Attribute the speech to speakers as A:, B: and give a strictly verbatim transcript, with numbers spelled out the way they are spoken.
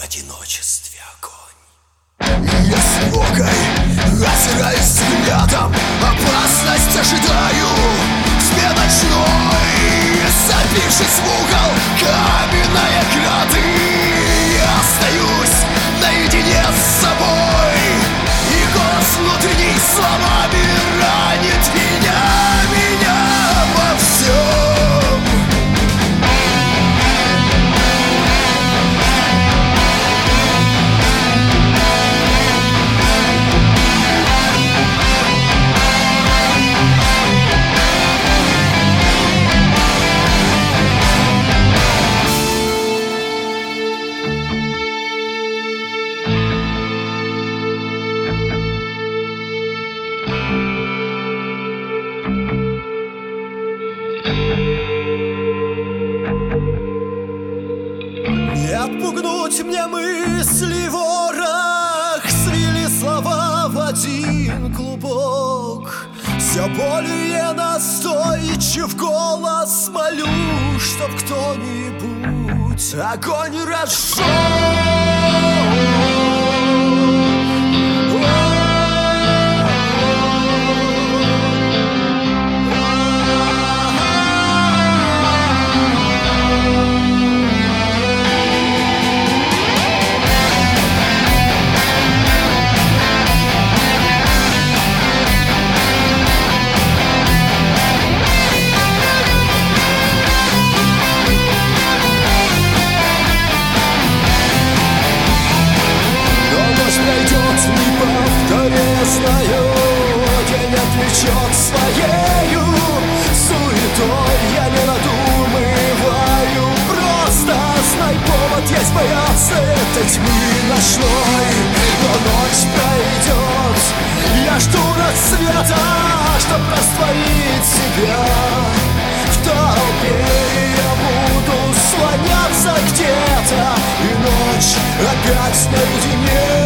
A: одиночестве огонь.
B: Я с тревогой озираюсь взглядом, опасность ожидаю в тьме ночной. Забившись в угол каменной ограды, я остаюсь наедине с собой, и голос внутренний словами ранит меня, меня во всем.
C: Не отпугнуть мне мысли ворох, свели слова в один клубок. Все более настойчив голос молю, чтоб кто-нибудь огонь разжег. Знаю, день отвлечет своею суетой. Я не надумываю, просто знай, повод есть бояться этой тьмы ночной. Но ночь пройдет, я жду рассвета, чтоб растворить себя в толпе. Я буду слоняться где-то, и ночь опять наедине.